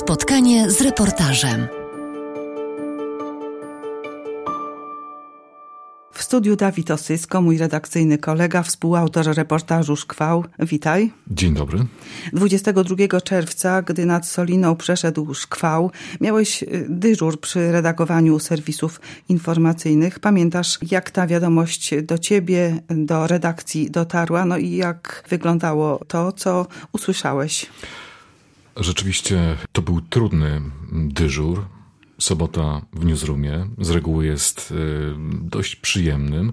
Spotkanie z reportażem. W studiu Dawid Osysko, mój redakcyjny kolega, współautor reportażu Szkwał. Witaj. Dzień dobry. 22 czerwca, gdy nad Soliną przeszedł szkwał, miałeś dyżur przy redagowaniu serwisów informacyjnych. Pamiętasz, jak ta wiadomość do ciebie, do redakcji dotarła? No i jak wyglądało to, co usłyszałeś? Rzeczywiście to był trudny dyżur. Sobota w newsroomie z reguły jest dość przyjemnym,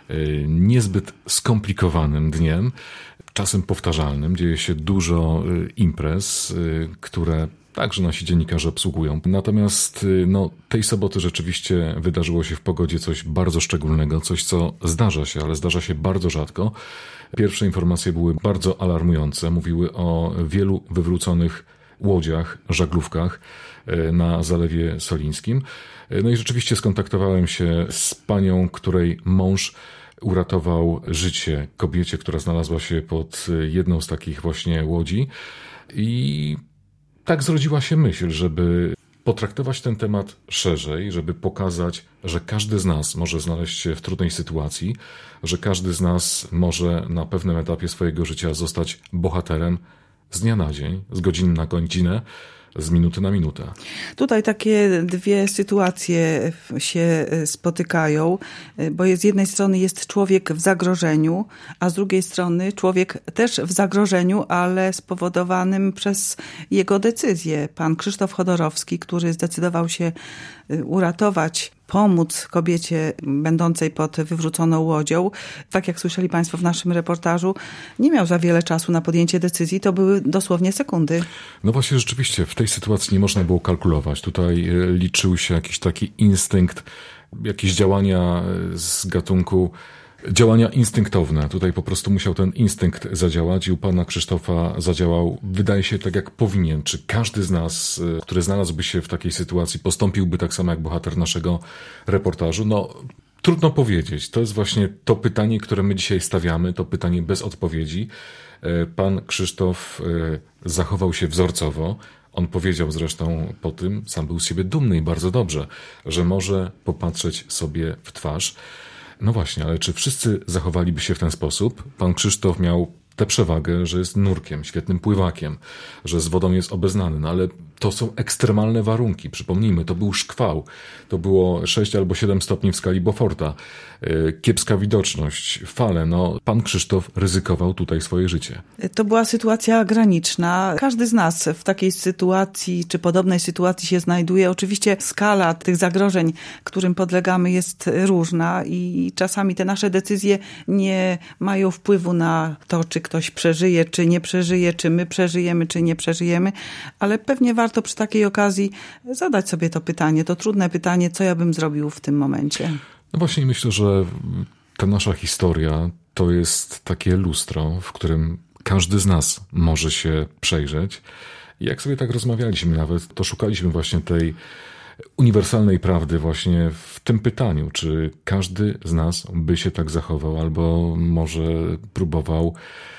niezbyt skomplikowanym dniem, czasem powtarzalnym. Dzieje się dużo imprez, które także nasi dziennikarze obsługują. Natomiast tej soboty rzeczywiście wydarzyło się w pogodzie coś bardzo szczególnego, coś co zdarza się, ale zdarza się bardzo rzadko. Pierwsze informacje były bardzo alarmujące, mówiły o wielu wywróconych łodziach, żaglówkach na Zalewie Solińskim. No i rzeczywiście skontaktowałem się z panią, której mąż uratował życie kobiecie, która znalazła się pod jedną z takich właśnie łodzi. I tak zrodziła się myśl, żeby potraktować ten temat szerzej, żeby pokazać, że każdy z nas może znaleźć się w trudnej sytuacji, że każdy z nas może na pewnym etapie swojego życia zostać bohaterem z dnia na dzień, z godziny na godzinę, z minuty na minutę. Tutaj takie dwie sytuacje się spotykają, bo z jednej strony jest człowiek w zagrożeniu, a z drugiej strony człowiek też w zagrożeniu, ale spowodowanym przez jego decyzję. Pan Krzysztof Chodorowski, który zdecydował się uratować, pomóc kobiecie będącej pod wywróconą łodzią. Tak jak słyszeli Państwo w naszym reportażu, nie miał za wiele czasu na podjęcie decyzji, to były dosłownie sekundy. No właśnie, rzeczywiście, w tej sytuacji nie można było kalkulować. Tutaj liczył się jakiś taki instynkt, jakieś działania z gatunku działania instynktowne. Tutaj po prostu musiał ten instynkt zadziałać i u pana Krzysztofa zadziałał, wydaje się, tak jak powinien. Czy każdy z nas, który znalazłby się w takiej sytuacji, postąpiłby tak samo jak bohater naszego reportażu? No, trudno powiedzieć. To jest właśnie to pytanie, które my dzisiaj stawiamy, to pytanie bez odpowiedzi. Pan Krzysztof zachował się wzorcowo. On powiedział zresztą po tym, sam był z siebie dumny i bardzo dobrze, że może popatrzeć sobie w twarz. No właśnie, ale czy wszyscy zachowaliby się w ten sposób? Pan Krzysztof miał tę przewagę, że jest nurkiem, świetnym pływakiem, że z wodą jest obeznany, no ale to są ekstremalne warunki. Przypomnijmy, to był szkwał, to było 6 albo 7 stopni w skali Beauforta, kiepska widoczność, fale. No, pan Krzysztof ryzykował tutaj swoje życie. To była sytuacja graniczna. Każdy z nas w takiej sytuacji, czy podobnej sytuacji się znajduje. Oczywiście skala tych zagrożeń, którym podlegamy, jest różna i czasami te nasze decyzje nie mają wpływu na to, czy ktoś przeżyje, czy nie przeżyje, czy my przeżyjemy, czy nie przeżyjemy, ale pewnie warto przy takiej okazji zadać sobie to pytanie, to trudne pytanie, co ja bym zrobił w tym momencie. No właśnie, myślę, że ta nasza historia to jest takie lustro, w którym każdy z nas może się przejrzeć. I jak sobie tak rozmawialiśmy nawet, to szukaliśmy właśnie tej uniwersalnej prawdy właśnie w tym pytaniu, czy każdy z nas by się tak zachował, albo może próbował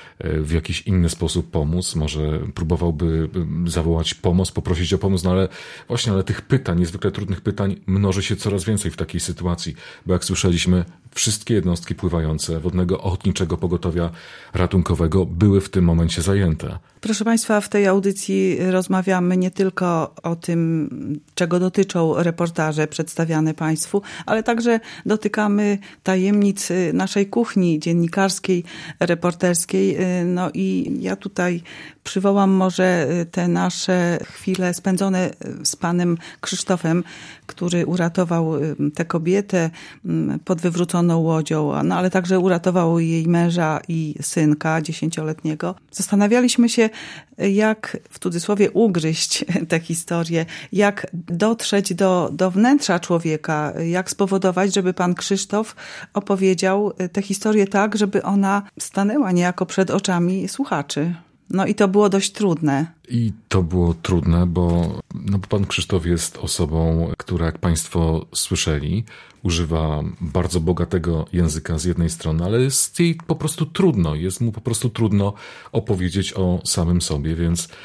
w jakiś inny sposób pomóc, może próbowałby zawołać pomoc, poprosić o pomoc, no ale tych pytań, niezwykle trudnych pytań mnoży się coraz więcej w takiej sytuacji, bo jak słyszeliśmy, wszystkie jednostki pływające Wodnego Ochotniczego Pogotowia Ratunkowego były w tym momencie zajęte. Proszę Państwa, w tej audycji rozmawiamy nie tylko o tym, czego dotyczą reportaże przedstawiane Państwu, ale także dotykamy tajemnic naszej kuchni dziennikarskiej, reporterskiej. No i ja tutaj przywołam może te nasze chwile spędzone z panem Krzysztofem, który uratował tę kobietę pod wywróconą łodzią, no ale także uratował jej męża i synka 10-letniego. Zastanawialiśmy się, jak w cudzysłowie ugryźć tę historię, jak dotrzeć do wnętrza człowieka, jak spowodować, żeby pan Krzysztof opowiedział tę historię tak, żeby ona stanęła niejako przed oczami słuchaczy. No i to było dość trudne. I to było trudne, bo pan Krzysztof jest osobą, która, jak Państwo słyszeli, używa bardzo bogatego języka z jednej strony, ale jest jej po prostu trudno. Jest mu po prostu trudno opowiedzieć o samym sobie, więc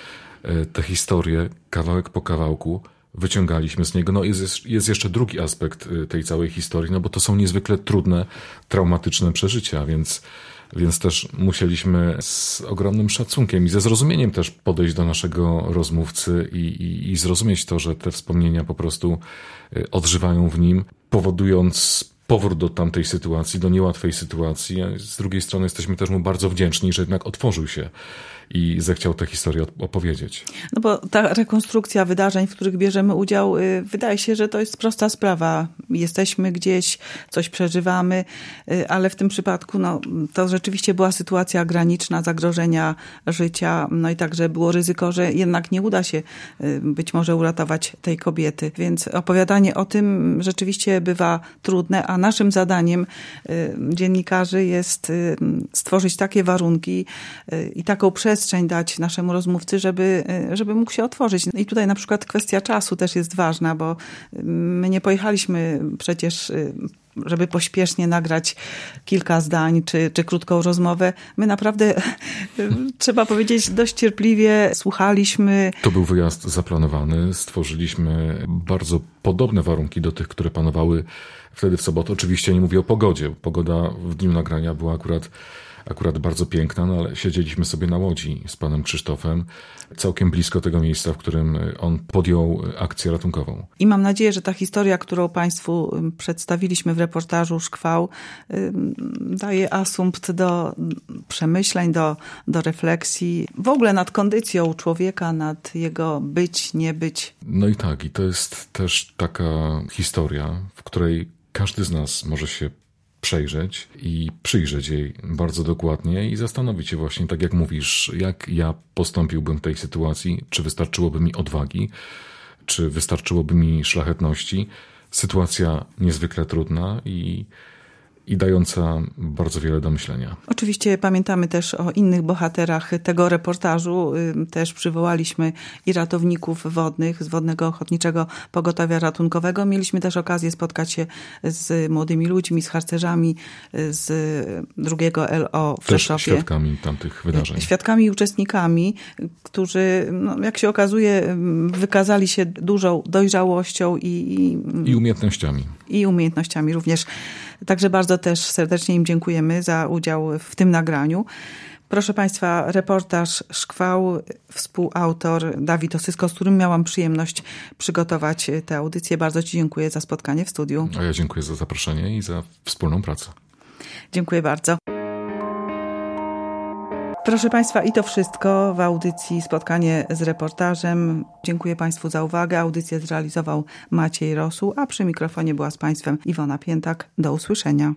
te historie kawałek po kawałku wyciągaliśmy z niego. No jest jeszcze drugi aspekt tej całej historii, no bo to są niezwykle trudne, traumatyczne przeżycia, więc też musieliśmy z ogromnym szacunkiem i ze zrozumieniem też podejść do naszego rozmówcy i zrozumieć to, że te wspomnienia po prostu odżywają w nim, powodując powrót do tamtej sytuacji, do niełatwej sytuacji. A z drugiej strony jesteśmy też mu bardzo wdzięczni, że jednak otworzył się i zechciał tę historię opowiedzieć. No bo ta rekonstrukcja wydarzeń, w których bierzemy udział, wydaje się, że to jest prosta sprawa. Jesteśmy gdzieś, coś przeżywamy, ale w tym przypadku to rzeczywiście była sytuacja graniczna, zagrożenia życia, no i także było ryzyko, że jednak nie uda się być może uratować tej kobiety. Więc opowiadanie o tym rzeczywiście bywa trudne, a naszym zadaniem dziennikarzy jest stworzyć takie warunki i taką przestrzeń dać naszemu rozmówcy, żeby mógł się otworzyć. I tutaj na przykład kwestia czasu też jest ważna, bo my nie pojechaliśmy przecież, żeby pośpiesznie nagrać kilka zdań czy krótką rozmowę. My naprawdę, trzeba powiedzieć, dość cierpliwie słuchaliśmy. To był wyjazd zaplanowany. Stworzyliśmy bardzo podobne warunki do tych, które panowały wtedy w sobotę. Oczywiście nie mówię o pogodzie. Pogoda w dniu nagrania była akurat bardzo piękna, no ale siedzieliśmy sobie na łodzi z panem Krzysztofem, całkiem blisko tego miejsca, w którym on podjął akcję ratunkową. I mam nadzieję, że ta historia, którą państwu przedstawiliśmy w reportażu Szkwał, daje asumpt do przemyśleń, do refleksji, w ogóle nad kondycją człowieka, nad jego być, nie być. No i tak, i to jest też taka historia, w której każdy z nas może się przejrzeć i przyjrzeć jej bardzo dokładnie i zastanowić się właśnie, tak jak mówisz, jak ja postąpiłbym w tej sytuacji, czy wystarczyłoby mi odwagi, czy wystarczyłoby mi szlachetności. Sytuacja niezwykle trudna i dająca bardzo wiele do myślenia. Oczywiście pamiętamy też o innych bohaterach tego reportażu. Też przywołaliśmy i ratowników wodnych z Wodnego Ochotniczego Pogotowia Ratunkowego. Mieliśmy też okazję spotkać się z młodymi ludźmi, z harcerzami z drugiego LO w też Rzeszowie. Świadkami tamtych wydarzeń. Świadkami i uczestnikami, którzy, jak się okazuje, wykazali się dużą dojrzałością i umiejętnościami. I umiejętnościami również. Także bardzo też serdecznie im dziękujemy za udział w tym nagraniu. Proszę Państwa, reportaż Szkwał, współautor Dawid Osysko, z którym miałam przyjemność przygotować tę audycję. Bardzo Ci dziękuję za spotkanie w studiu. A ja dziękuję za zaproszenie i za wspólną pracę. Dziękuję bardzo. Proszę Państwa, i to wszystko w audycji Spotkanie z reportażem. Dziękuję Państwu za uwagę. Audycję zrealizował Maciej Rosuł, a przy mikrofonie była z Państwem Iwona Piętak. Do usłyszenia.